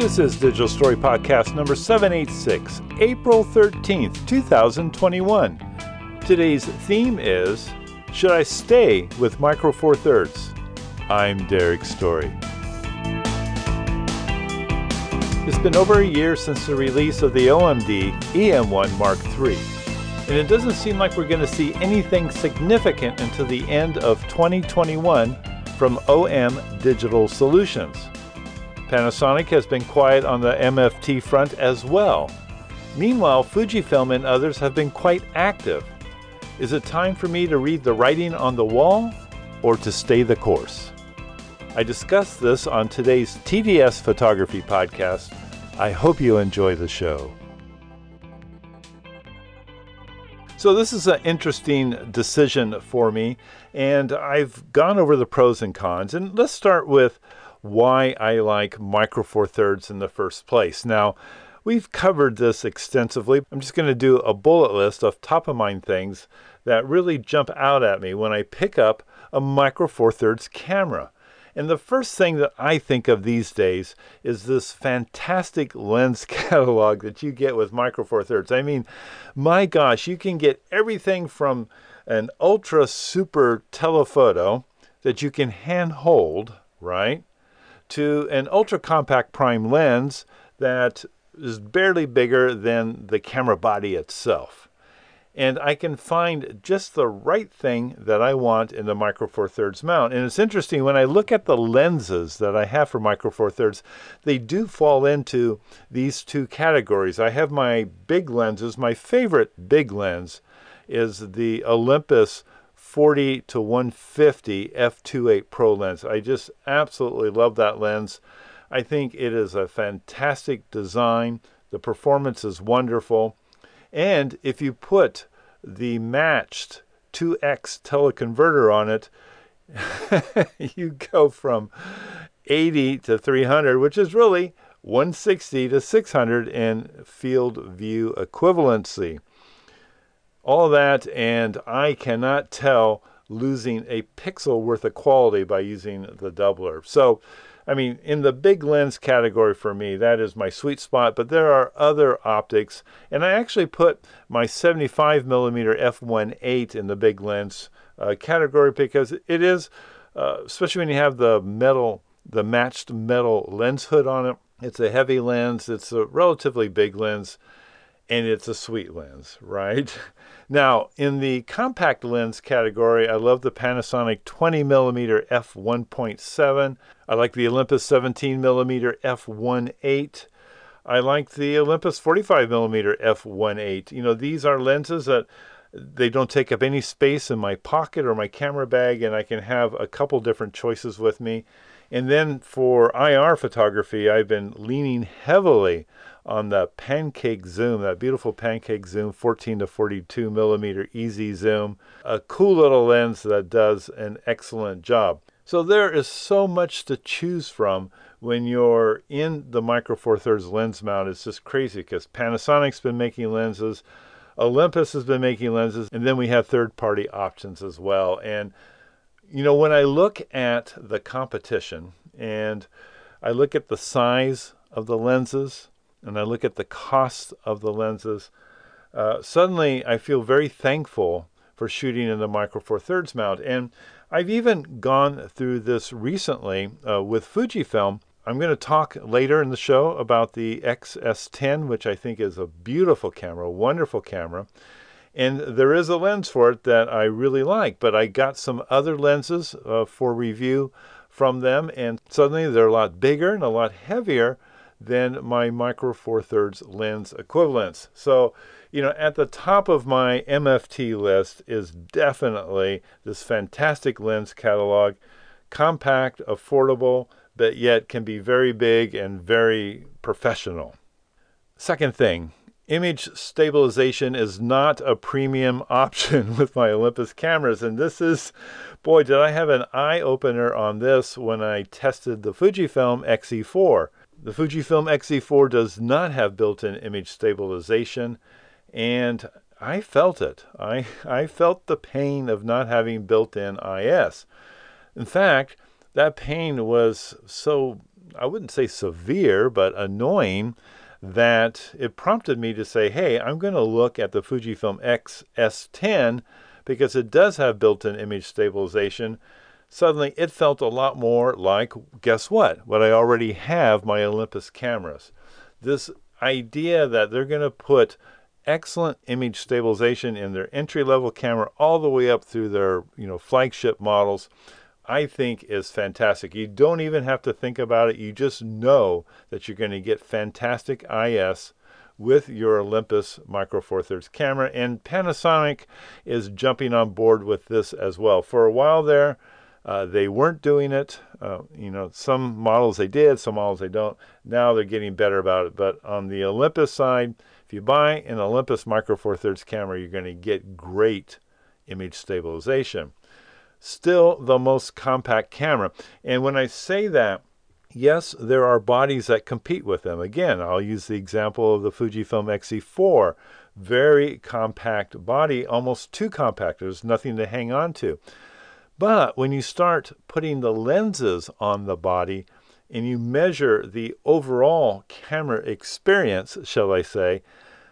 This is Digital Story Podcast number 786, April 13th, 2021. Today's theme is, Should I Stay with Micro Four Thirds? I'm Derek Story. It's been over a year since the release of the OMD EM1 Mark III, and it doesn't seem like we're going to see anything significant until the end of 2021 from OM Digital Solutions. Panasonic has been quiet on the MFT front as well. Meanwhile, Fujifilm and others have been quite active. Is it time for me to read the writing on the wall or to stay the course? I discuss this on today's TDS Photography Podcast. I hope you enjoy the show. So this is an interesting decision for me, and I've gone over the pros and cons. And let's start with why I like Micro Four Thirds in the first place. Now, we've covered this extensively. I'm just going to do a bullet list of top-of-mind things that really jump out at me when I pick up a Micro Four Thirds camera. And the first thing that I think of these days is this fantastic lens catalog that you get with Micro Four Thirds. I mean, my gosh, you can get everything from an ultra super telephoto that you can hand hold, right, to an ultra compact prime lens that is barely bigger than the camera body itself. And I can find just the right thing that I want in the Micro Four Thirds mount. And it's interesting, when I look at the lenses that I have for Micro Four Thirds, they do fall into these two categories. I have my big lenses. My favorite big lens is the Olympus 40 to 150 f2.8 Pro lens. I just absolutely love that lens. I think it is a fantastic design. The performance is wonderful. And if you put the matched 2x teleconverter on it, you go from 80 to 300, which is really 160 to 600 in field view equivalency. All that, and I cannot tell losing a pixel worth of quality by using the doubler. So, I mean, in the big lens category for me, that is my sweet spot, but there are other optics, and I actually put my 75 millimeter f1.8 in the big lens category because it is, especially when you have the matched metal lens hood on it, it's a heavy lens, it's a relatively big lens, and it's a sweet lens, right? Now, in the compact lens category, I love the Panasonic 20mm f1.7. I like the Olympus 17mm f1.8. I like the Olympus 45mm f1.8. You know, these are lenses that they don't take up any space in my pocket or my camera bag, and I can have a couple different choices with me. And then for IR photography, I've been leaning heavily on the Pancake Zoom, that beautiful Pancake Zoom 14 to 42 millimeter easy zoom, a cool little lens that does an excellent job. So there is so much to choose from when you're in the Micro Four Thirds lens mount. It's just crazy because Panasonic's been making lenses, Olympus has been making lenses, and then we have third-party options as well. And you know, when I look at the competition and I look at the size of the lenses and I look at the cost of the lenses, suddenly I feel very thankful for shooting in the Micro Four Thirds mount. And I've even gone through this recently with Fujifilm. I'm going to talk later in the show about the XS10, which I think is a beautiful camera, a wonderful camera. And there is a lens for it that I really like, but I got some other lenses for review from them, and suddenly they're a lot bigger and a lot heavier than my Micro Four Thirds lens equivalents. So, you know, at the top of my MFT list is definitely this fantastic lens catalog, compact, affordable, but yet can be very big and very professional. Second thing, image stabilization is not a premium option with my Olympus cameras. And this is, boy, did I have an eye-opener on this when I tested the Fujifilm X-E4. The Fujifilm X-E4 does not have built-in image stabilization, and I felt it. I felt the pain of not having built-in IS. In fact, that pain was so I wouldn't say severe, but annoying, that it prompted me to say, hey, I'm going to look at the Fujifilm X-S10 because it does have built-in image stabilization. Suddenly, it felt a lot more like, guess what I already have, my Olympus cameras. This idea that they're going to put excellent image stabilization in their entry-level camera all the way up through their flagship models, I think is fantastic. You don't even have to think about it. You just know that you're going to get fantastic IS with your Olympus Micro Four Thirds camera, and Panasonic is jumping on board with this as well. For a while there, they weren't doing it. Some models they did, some models they don't. Now they're getting better about it. But on the Olympus side, if you buy an Olympus Micro Four Thirds camera, you're going to get great image stabilization. Still the most compact camera. And when I say that, yes, there are bodies that compete with them. Again, I'll use the example of the Fujifilm X-E4. Very compact body, almost too compact. There's nothing to hang on to. But when you start putting the lenses on the body and you measure the overall camera experience, shall I say,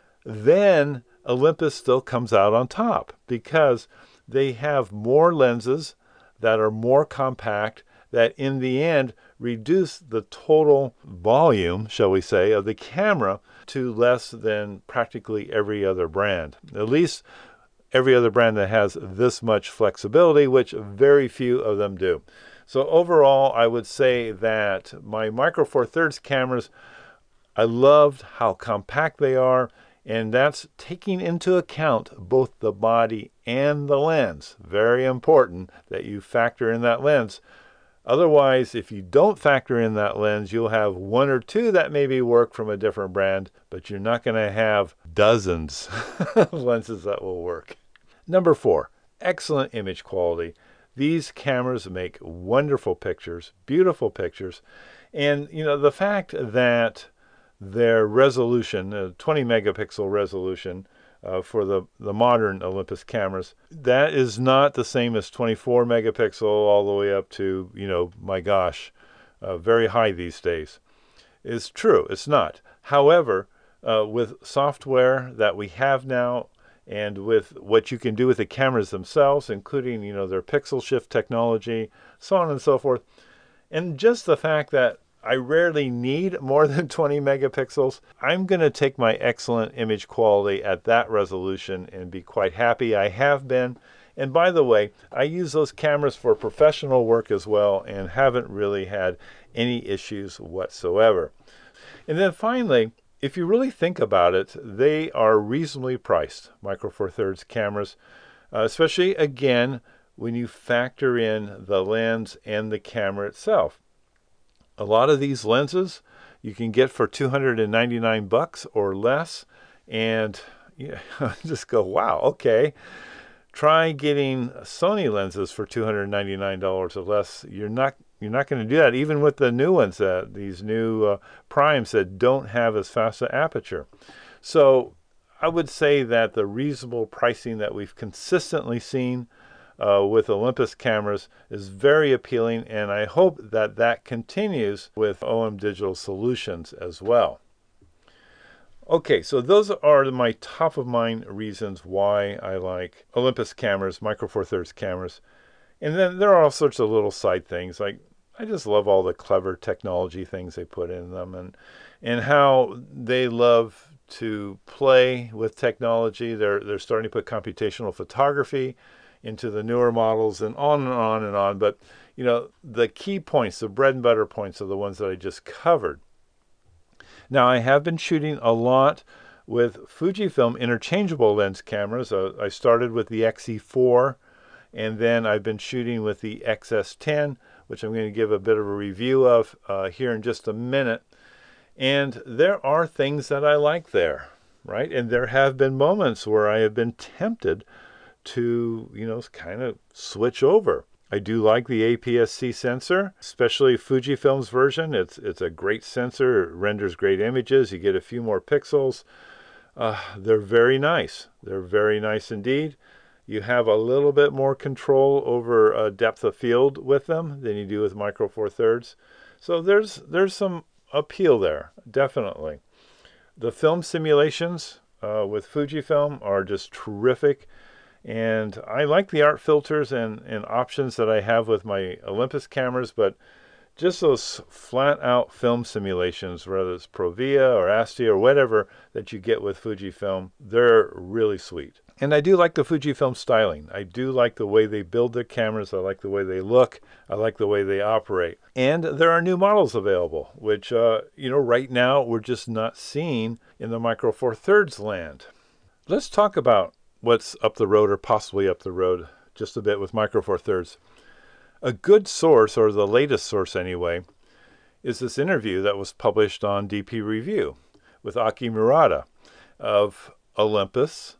then Olympus still comes out on top because they have more lenses that are more compact, that in the end reduce the total volume, shall we say, of the camera to less than practically every other brand. At least every other brand that has this much flexibility, which very few of them do. So overall, I would say that my Micro Four Thirds cameras, I loved how compact they are, and that's taking into account both the body and the lens. Very important that you factor in that lens. Otherwise, if you don't factor in that lens, you'll have one or two that maybe work from a different brand, but you're not going to have dozens of lenses that will work. Number 4, excellent image quality. These cameras make wonderful pictures, beautiful pictures. And, the fact that their resolution, 20 megapixel resolution for the modern Olympus cameras, that is not the same as 24 megapixel all the way up to, my gosh, very high these days. It's true, it's not. However, with software that we have now and with what you can do with the cameras themselves, including, their pixel shift technology, so on and so forth, and just the fact that I rarely need more than 20 megapixels, I'm going to take my excellent image quality at that resolution and be quite happy. I have been. And by the way, I use those cameras for professional work as well and haven't really had any issues whatsoever. And then finally, if you really think about it, they are reasonably priced, Micro Four Thirds cameras, especially, again, when you factor in the lens and the camera itself. A lot of these lenses you can get for $299 or less, and just go, wow, okay. Try getting Sony lenses for $299 or less. You're not going to do that, even with the new ones, these new primes that don't have as fast an aperture. So I would say that the reasonable pricing that we've consistently seen with Olympus cameras is very appealing, and I hope that that continues with OM Digital Solutions as well. Okay, so those are my top of mind reasons why I like Olympus cameras, Micro Four Thirds cameras. And then there are all sorts of little side things, like I just love all the clever technology things they put in them, and how they love to play with technology. They're starting to put computational photography into the newer models, and on and on and on. But, the key points, the bread and butter points, are the ones that I just covered. Now, I have been shooting a lot with Fujifilm interchangeable lens cameras. I started with the X-E4, and then I've been shooting with the XS10, which I'm going to give a bit of a review of here in just a minute. And there are things that I like there, right? And there have been moments where I have been tempted to, kind of switch over. I do like the APS-C sensor, especially Fujifilm's version. It's a great sensor. It renders great images. You get a few more pixels. They're very nice. They're very nice indeed. You have a little bit more control over depth of field with them than you do with Micro Four Thirds. So there's some appeal there, definitely. The film simulations with Fujifilm are just terrific. And I like the art filters and options that I have with my Olympus cameras, but just those flat out film simulations, whether it's Provia or ASTI or whatever that you get with Fujifilm, they're really sweet. And I do like the Fujifilm styling. I do like the way they build their cameras. I like the way they look. I like the way they operate. And there are new models available, which, right now we're just not seeing in the Micro Four Thirds land. Let's talk about what's up the road or possibly up the road just a bit with Micro Four Thirds. A good source, or the latest source anyway, is this interview that was published on DP Review with Aki Murata of Olympus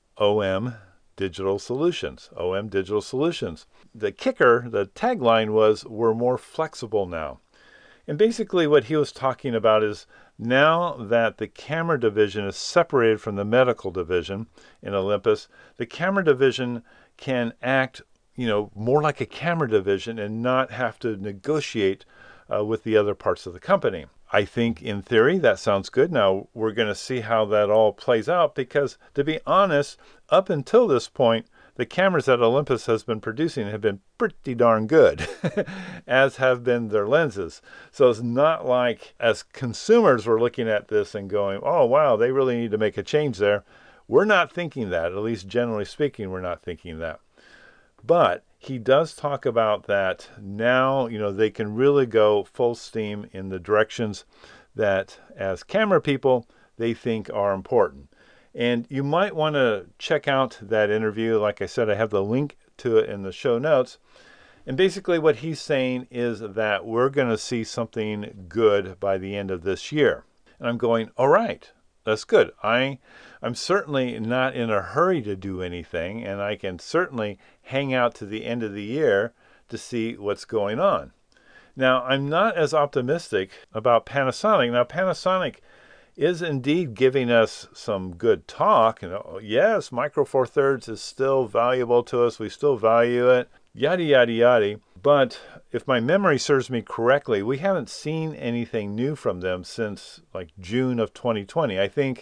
OM Digital Solutions. OM Digital Solutions. The kicker, the tagline was, "We're more flexible now." And basically what he was talking about is now that the camera division is separated from the medical division in Olympus, the camera division can act more like a camera division and not have to negotiate with the other parts of the company. I think in theory that sounds good. Now we're going to see how that all plays out because, to be honest, up until this point, the cameras that Olympus has been producing have been pretty darn good, as have been their lenses. So it's not like as consumers we're looking at this and going, oh wow, they really need to make a change there. We're not thinking that, at least generally speaking, we're not thinking that. But he does talk about that now, they can really go full steam in the directions that, as camera people, they think are important. And you might want to check out that interview. Like I said, I have the link to it in the show notes. And basically what he's saying is that we're going to see something good by the end of this year. And I'm going, all right, that's good. I'm certainly not in a hurry to do anything, and I can certainly hang out to the end of the year to see what's going on. Now, I'm not as optimistic about Panasonic. Now, Panasonic is indeed giving us some good talk. Yes, Micro Four Thirds is still valuable to us. We still value it, yada, yada, yada. But if my memory serves me correctly, we haven't seen anything new from them since like June of 2020. I think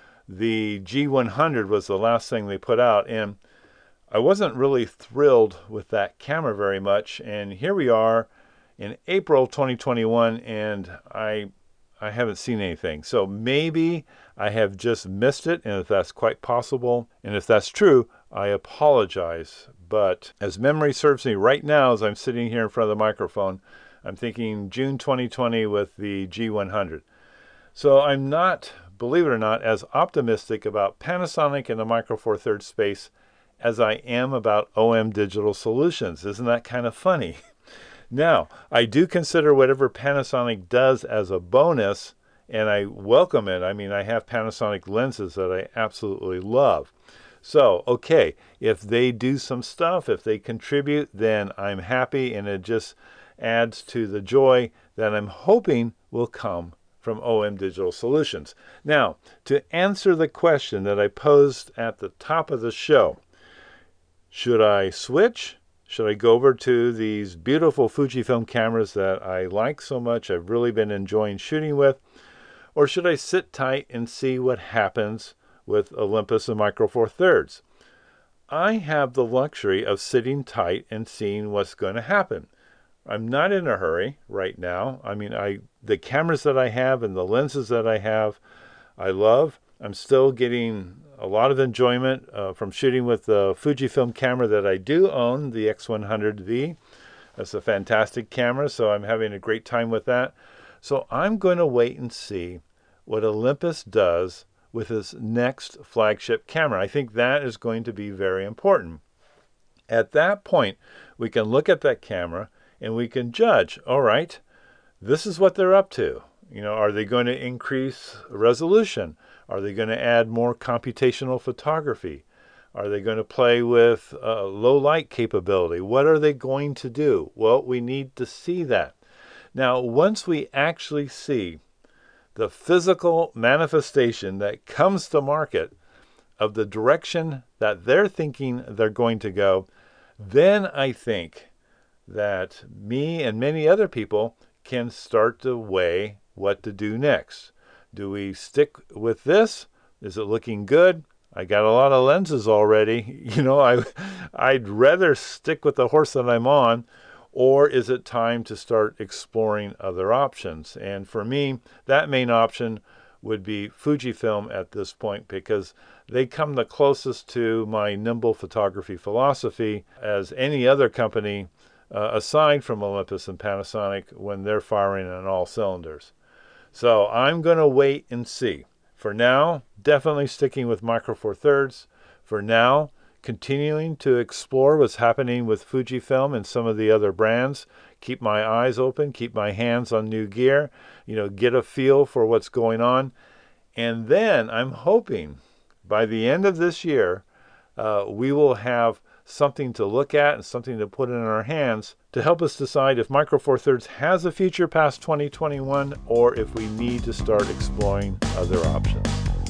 the G100 was the last thing they put out, and I wasn't really thrilled with that camera very much. And here we are in April 2021, and I haven't seen anything. So maybe I have just missed it, and if that's quite possible, and if that's true, I apologize. But as memory serves me right now, as I'm sitting here in front of the microphone, I'm thinking June 2020 with the G100. So I'm not, believe it or not, as optimistic about Panasonic in the Micro Four Thirds space as I am about OM Digital Solutions. Isn't that kind of funny? Now, I do consider whatever Panasonic does as a bonus, and I welcome it. I mean, I have Panasonic lenses that I absolutely love. So, okay, if they do some stuff, if they contribute, then I'm happy, and it just adds to the joy that I'm hoping will come from OM Digital Solutions. Now, to answer the question that I posed at the top of the show, should I switch? Should I go over to these beautiful Fujifilm cameras that I like so much, I've really been enjoying shooting with? Or should I sit tight and see what happens with Olympus and Micro Four Thirds? I have the luxury of sitting tight and seeing what's going to happen. I'm not in a hurry right now. I mean, the cameras that I have and the lenses that I have, I love. I'm still getting a lot of enjoyment from shooting with the Fujifilm camera that I do own, the X100V. That's a fantastic camera, so I'm having a great time with that. So I'm going to wait and see what Olympus does with its next flagship camera. I think that is going to be very important. At that point, we can look at that camera and we can judge, all right, this is what they're up to. Are they going to increase resolution? Are they going to add more computational photography? Are they going to play with low light capability? What are they going to do? Well, we need to see that. Now, once we actually see the physical manifestation that comes to market of the direction that they're thinking they're going to go, then I think that me and many other people can start to weigh what to do next. Do we stick with this? Is it looking good? I got a lot of lenses already. I'd rather stick with the horse that I'm on, or is it time to start exploring other options? And for me, that main option would be Fujifilm at this point, because they come the closest to my nimble photography philosophy as any other company, aside from Olympus and Panasonic, when they're firing on all cylinders. So I'm going to wait and see. For now, definitely sticking with Micro Four Thirds. For now, continuing to explore what's happening with Fujifilm and some of the other brands. Keep my eyes open, keep my hands on new gear, get a feel for what's going on. And then I'm hoping by the end of this year, we will have something to look at and something to put in our hands to help us decide if Micro Four Thirds has a future past 2021, or if we need to start exploring other options.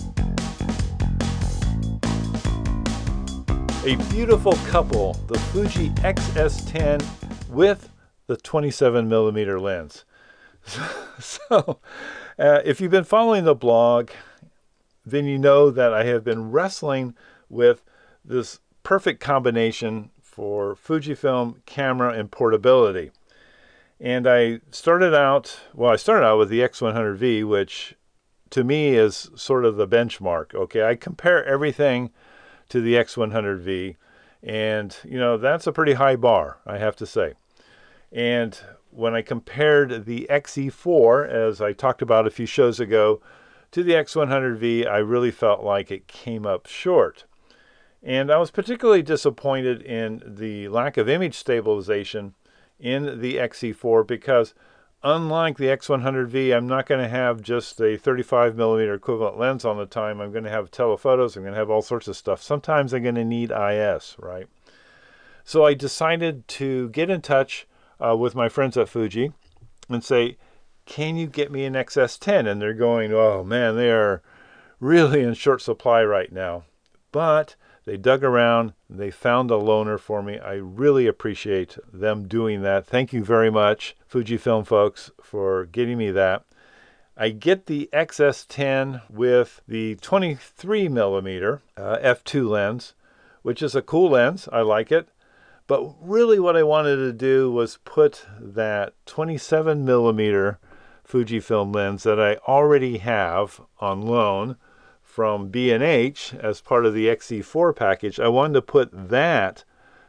A beautiful couple, the Fuji X-S10 with the 27mm lens. So, if you've been following the blog, then you know that I have been wrestling with this perfect combination for Fujifilm camera and portability. And I started out with the X100V, which to me is sort of the benchmark. Okay, I compare everything to the X100V, and that's a pretty high bar, I have to say. And when I compared the XE4, as I talked about a few shows ago, to the X100V, I really felt like it came up short. And I was particularly disappointed in the lack of image stabilization in the XE4, because unlike the X100V, I'm not going to have just a 35mm equivalent lens on the time. I'm going to have telephotos. I'm going to have all sorts of stuff. Sometimes I'm going to need IS, right? So I decided to get in touch with my friends at Fuji and say, can you get me an XS10? And they're going, oh man, they are really in short supply right now. But they dug around, they found a loaner for me. I really appreciate them doing that. Thank you very much, Fujifilm folks, for getting me that. I get the XS10 with the 23mm f2 lens, which is a cool lens. I like it. But really what I wanted to do was put that 27mm Fujifilm lens that I already have on loan from B&H as part of the XE4 package. I wanted to put that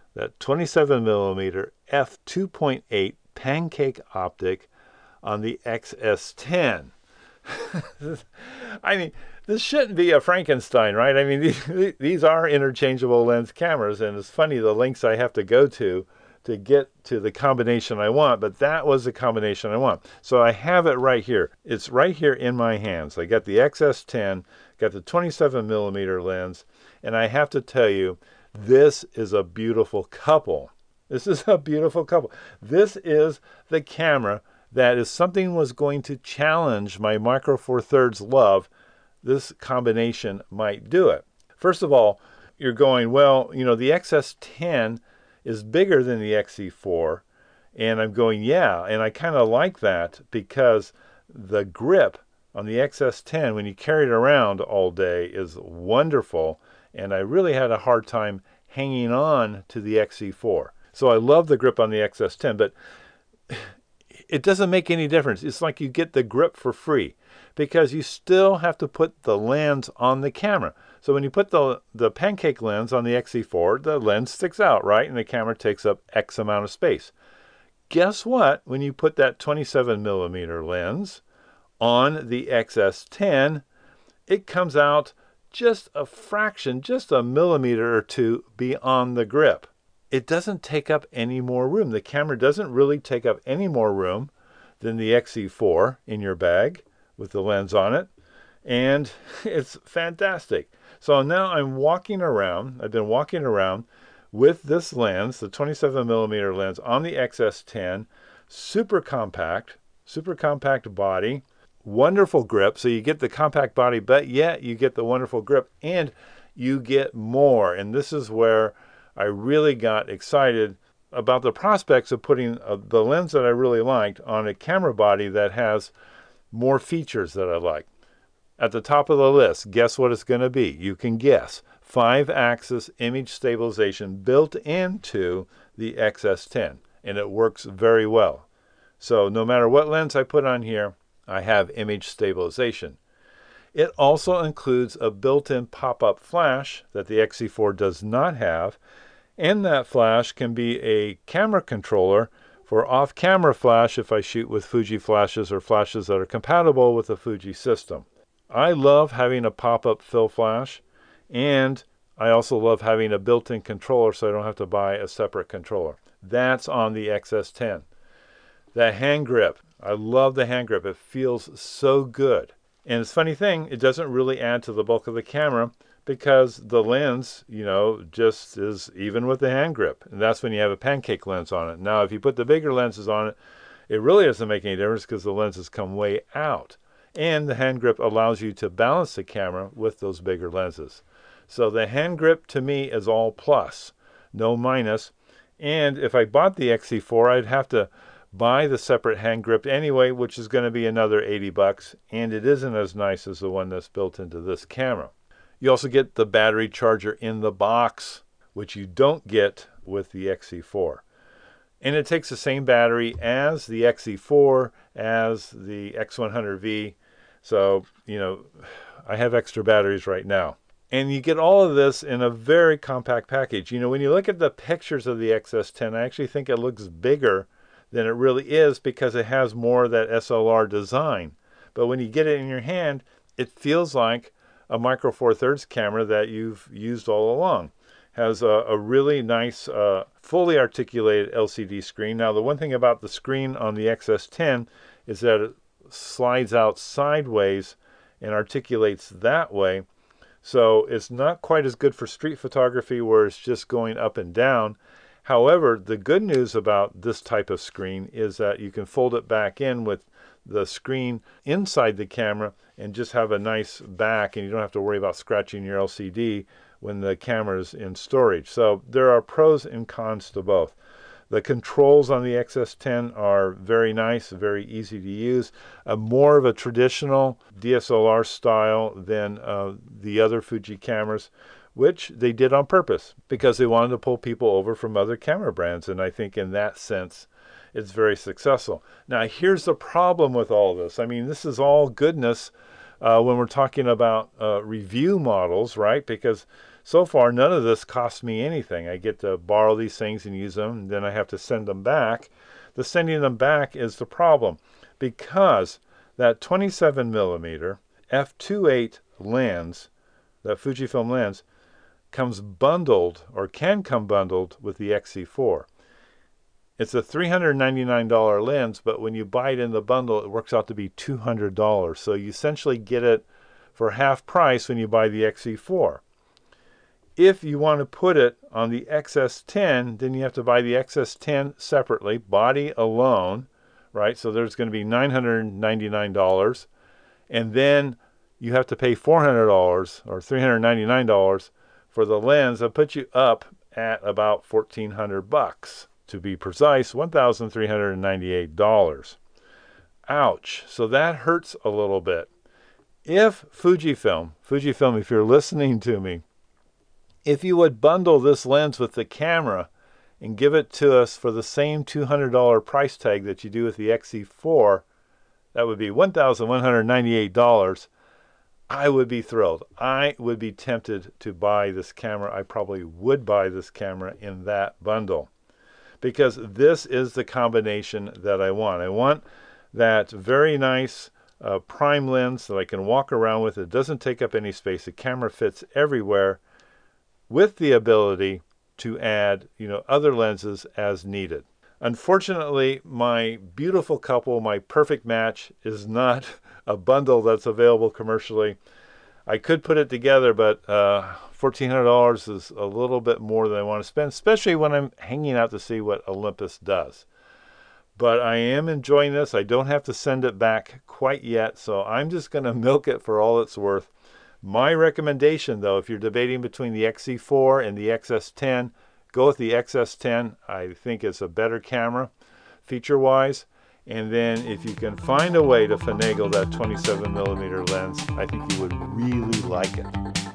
27mm f2.8 pancake optic on the XS10. I mean, this shouldn't be a Frankenstein, right? I mean, these are interchangeable lens cameras, and it's funny the lengths I have to go to get to the combination I want, but that was the combination I want. So I have it right here. It's right here in my hands. I got the XS10, got the 27mm lens, and I have to tell you, this is a beautiful couple. This is a beautiful couple. This is the camera that if something was going to challenge my Micro Four Thirds love, this combination might do it. First of all, you're going, well, the XS10 is bigger than the XE4, and I'm going, yeah, and I kind of like that because the grip on the XS10 when you carry it around all day is wonderful, and I really had a hard time hanging on to the XE4. So I love the grip on the XS10, but it doesn't make any difference. It's like you get the grip for free because you still have to put the lens on the camera. So when you put the pancake lens on the XE4, the lens sticks out, right? And the camera takes up X amount of space. Guess what? When you put that 27mm lens on the XS10, it comes out just a fraction, just a millimeter or two beyond the grip. It doesn't take up any more room. The camera doesn't really take up any more room than the XE4 in your bag with the lens on it. And it's fantastic. So now I'm walking around. I've been walking around with this lens, the 27mm lens on the XS10, super compact body, wonderful grip. So you get the compact body, but yet you get the wonderful grip and you get more. And this is where I really got excited about the prospects of putting the lens that I really liked on a camera body that has more features that I like. At the top of the list, guess what it's going to be? You can guess. 5-axis image stabilization built into the XS10, and it works very well. So no matter what lens I put on here, I have image stabilization. It also includes a built-in pop-up flash that the XE4 does not have, and that flash can be a camera controller for off-camera flash if I shoot with Fuji flashes or flashes that are compatible with the Fuji system. I love having a pop-up fill flash, and I also love having a built-in controller so I don't have to buy a separate controller. That's on the XS10. The hand grip. I love the hand grip. It feels so good. And it's a funny thing, it doesn't really add to the bulk of the camera because the lens, just is even with the hand grip. And that's when you have a pancake lens on it. Now, if you put the bigger lenses on it, it really doesn't make any difference because the lenses come way out. And the hand grip allows you to balance the camera with those bigger lenses. So the hand grip to me is all plus, no minus. And if I bought the XE4, I'd have to buy the separate hand grip anyway, which is going to be another $80, and it isn't as nice as the one that's built into this camera. You also get the battery charger in the box, which you don't get with the XE4. And it takes the same battery as the XE4, as the X100V. So, I have extra batteries right now. And you get all of this in a very compact package. When you look at the pictures of the XS10, I actually think it looks bigger than it really is because it has more of that SLR design. But when you get it in your hand, it feels like a Micro Four Thirds camera that you've used all along. Has a really nice, fully articulated LCD screen. Now, the one thing about the screen on the XS10 is that it slides out sideways and articulates that way. So it's not quite as good for street photography where it's just going up and down. However, the good news about this type of screen is that you can fold it back in with the screen inside the camera and just have a nice back, and you don't have to worry about scratching your LCD when the camera is in storage. So there are pros and cons to both. The controls on the XS10 are very nice, very easy to use. More of a traditional DSLR style than the other Fuji cameras, which they did on purpose because they wanted to pull people over from other camera brands. And I think in that sense, it's very successful. Now, here's the problem with all this. I mean, this is all goodness when we're talking about review models, right? Because so far, none of this costs me anything. I get to borrow these things and use them, and then I have to send them back. The sending them back is the problem because that 27mm f2.8 lens, that Fujifilm lens, comes bundled or can come bundled with the XE4. It's a $399 lens, but when you buy it in the bundle, it works out to be $200. So you essentially get it for half price when you buy the XE4. If you want to put it on the XS10, then you have to buy the XS10 separately, body alone, right? So there's going to be $999. And then you have to pay $400 or $399 for the lens. That puts you up at about $1,400. To be precise, $1,398. Ouch. So that hurts a little bit. If Fujifilm, if you're listening to me, if you would bundle this lens with the camera and give it to us for the same $200 price tag that you do with the XE4, that would be $1,198. I would be thrilled. I would be tempted to buy this camera. I probably would buy this camera in that bundle because this is the combination that I want. I want that very nice prime lens that I can walk around with. It doesn't take up any space. The camera fits everywhere, with the ability to add, other lenses as needed. Unfortunately, my beautiful couple, my perfect match, is not a bundle that's available commercially. I could put it together, but $1,400 is a little bit more than I want to spend, especially when I'm hanging out to see what Olympus does. But I am enjoying this. I don't have to send it back quite yet, so I'm just going to milk it for all it's worth. My recommendation, though, if you're debating between the XE4 and the XS10, Go with the XS10. I think it's a better camera feature-wise. And then if you can find a way to finagle that 27mm lens, I think you would really like it.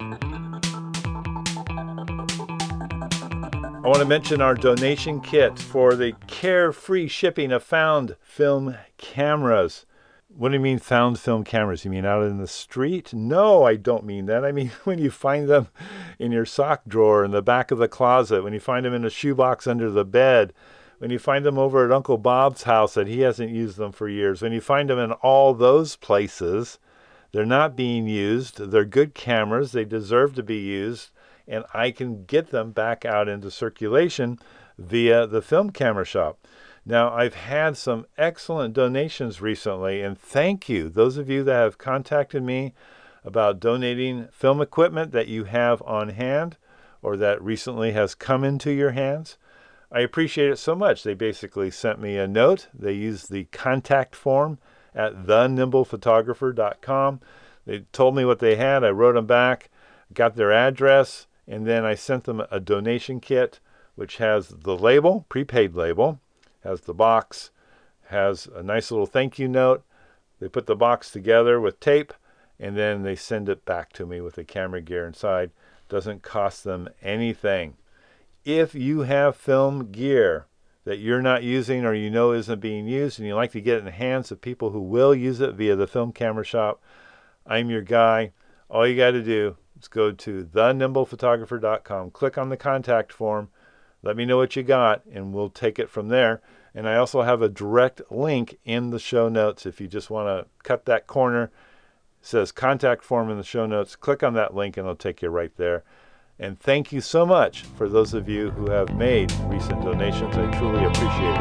I want to mention our donation kit for the carefree shipping of found film cameras. What do you mean found film cameras? You mean out in the street? No, I don't mean that. I mean when you find them in your sock drawer, in the back of the closet, when you find them in a shoebox under the bed, when you find them over at Uncle Bob's house that he hasn't used them for years, when you find them in all those places, they're not being used. They're good cameras. They deserve to be used. And I can get them back out into circulation via the Film Camera Shop. Now, I've had some excellent donations recently, and thank you, those of you that have contacted me about donating film equipment that you have on hand or that recently has come into your hands. I appreciate it so much. They basically sent me a note. They used the contact form at thenimblphotographer.com. They told me what they had. I wrote them back, got their address, and then I sent them a donation kit, which has the label, prepaid label, has the box, has a nice little thank you note. They put the box together with tape, and then they send it back to me with the camera gear inside. Doesn't cost them anything. If you have film gear that you're not using or you know isn't being used and you like to get it in the hands of people who will use it via the Film Camera Shop, I'm your guy. All you got to do is go to thenimblphotographer.com, click on the contact form, let me know what you got, and we'll take it from there. And I also have a direct link in the show notes. If you just want to cut that corner, it says contact form in the show notes. Click on that link and it'll take you right there. And thank you so much for those of you who have made recent donations. I truly appreciate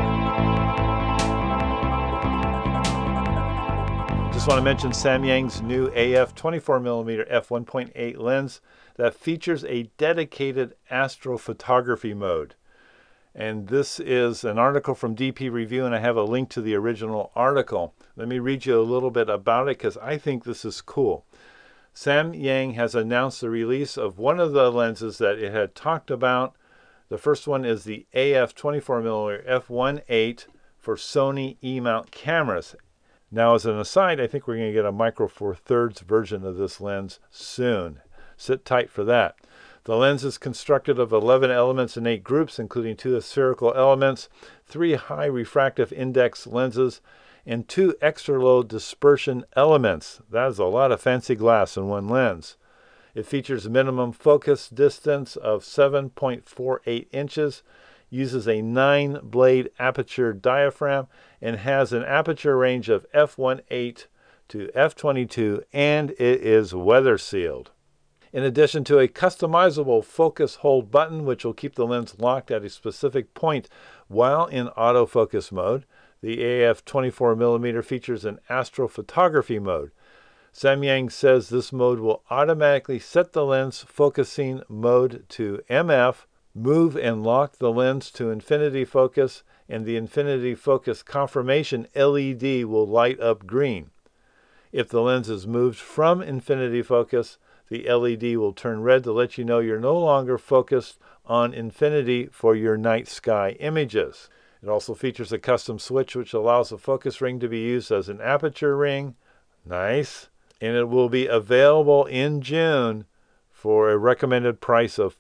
it. Just want to mention Samyang's new AF 24mm f1.8 lens that features a dedicated astrophotography mode. And this is an article from DP Review, and I have a link to the original article. Let me read you a little bit about it because I think this is cool. Samyang has announced the release of one of the lenses that it had talked about. The first one is the AF 24mm f1.8 for Sony E-mount cameras. Now, as an aside, I think we're going to get a Micro Four Thirds version of this lens soon. Sit tight for that. The lens is constructed of 11 elements in 8 groups, including 2 spherical elements, 3 high refractive index lenses, and 2 extra low dispersion elements. That is a lot of fancy glass in one lens. It features a minimum focus distance of 7.48 inches, uses a 9-blade aperture diaphragm, and has an aperture range of f1.8 to f22, and it is weather sealed. In addition to a customizable focus hold button, which will keep the lens locked at a specific point while in autofocus mode, the AF 24mm features an astrophotography mode. Samyang says this mode will automatically set the lens focusing mode to MF, move and lock the lens to infinity focus, and the infinity focus confirmation LED will light up green. If the lens is moved from infinity focus, the LED will turn red to let you know you're no longer focused on infinity for your night sky images. It also features a custom switch which allows the focus ring to be used as an aperture ring. Nice. And it will be available in June for a recommended price of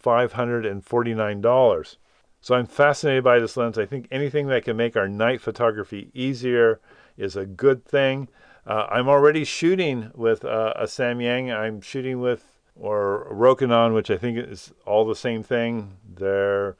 $549. So I'm fascinated by this lens. I think anything that can make our night photography easier is a good thing. I'm already shooting with a Samyang. I'm shooting with or Rokinon, which I think is all the same thing. They're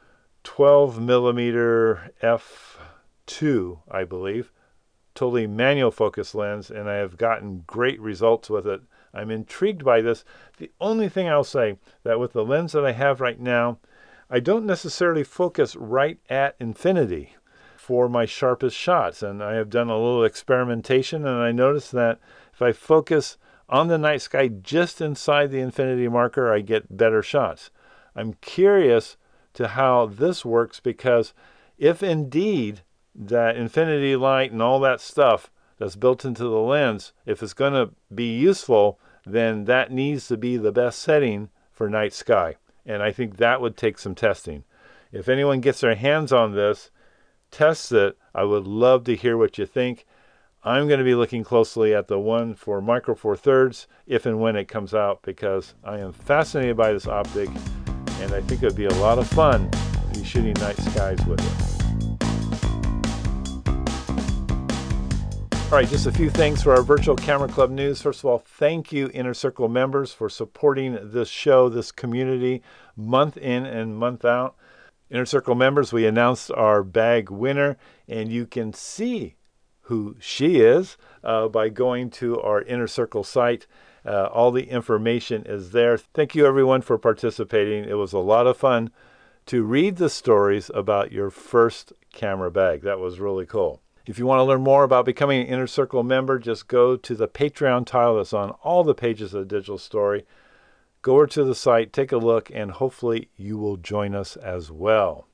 12mm f2, I believe. Totally manual focus lens, and I have gotten great results with it. I'm intrigued by this. The only thing I'll say that with the lens that I have right now, I don't necessarily focus right at infinity for my sharpest shots, and I have done a little experimentation, and I noticed that if I focus on the night sky just inside the infinity marker, I get better shots. I'm curious to how this works, because if indeed that infinity light and all that stuff that's built into the lens, if it's going to be useful, then that needs to be the best setting for night sky. And I think that would take some testing. If anyone gets their hands on this, tests it, I would love to hear what you think. I'm going to be looking closely at the one for Micro Four Thirds if and when it comes out, because I am fascinated by this optic, and I think it would be a lot of fun to be shooting night skies with it. All right, just a few things for our Virtual Camera Club news. First of all, thank you, Inner Circle members, for supporting this show, this community, month in and month out. Inner Circle members, we announced our bag winner, and you can see who she is by going to our Inner Circle site. All the information is there. Thank you, everyone, for participating. It was a lot of fun to read the stories about your first camera bag. That was really cool. If you want to learn more about becoming an Inner Circle member, just go to the Patreon tile that's on all the pages of the Digital Story. Go over to the site, take a look, and hopefully you will join us as well.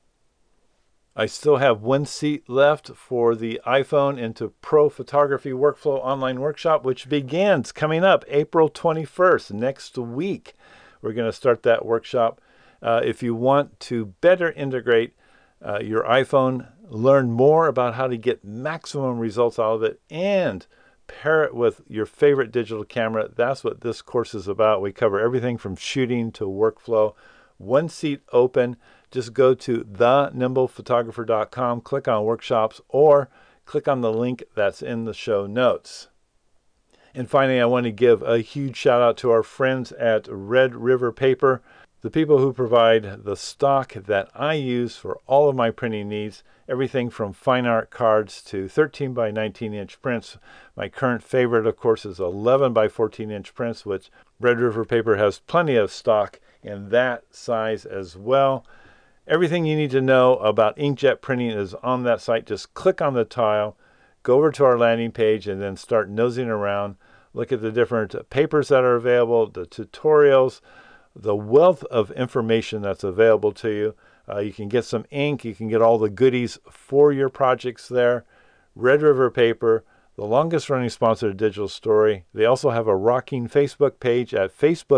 I still have one seat left for the iPhone into Pro Photography Workflow Online Workshop, which begins coming up April 21st, next week. We're going to start that workshop. If you want to better integrate your iPhone, learn more about how to get maximum results out of it, and pair it with your favorite digital camera, that's what this course is about. We cover everything from shooting to workflow. One seat open. Just go to thenimblphotographer.com, click on workshops, or click on the link that's in the show notes. And finally, I want to give a huge shout out to our friends at Red River Paper, the people who provide the stock that I use for all of my printing needs, everything from fine art cards to 13 by 19 inch prints. My current favorite, of course, is 11 by 14 inch prints, which Red River Paper has plenty of stock in that size as well. Everything you need to know about inkjet printing is on that site. Just click on the tile, go over to our landing page, and then start nosing around. Look at the different papers that are available, the tutorials, the wealth of information that's available to you. You can get some ink. You can get all the goodies for your projects there. Red River Paper, the longest running sponsor of Digital Story. They also have a rocking Facebook page at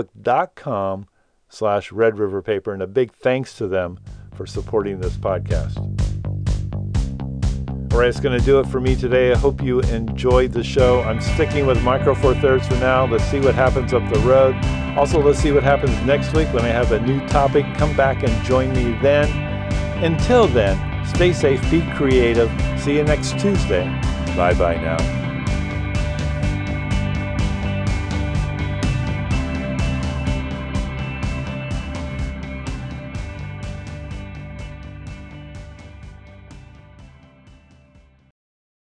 facebook.com/Red River Paper, and a big thanks to them for supporting this podcast. All right, it's going to do it for me today. I hope you enjoyed the show. I'm sticking with Micro Four Thirds for now. Let's see what happens up the road. Also, let's see what happens next week when I have a new topic. Come back and join me then. Until then, stay safe, be creative. See you next Tuesday. Bye-bye now.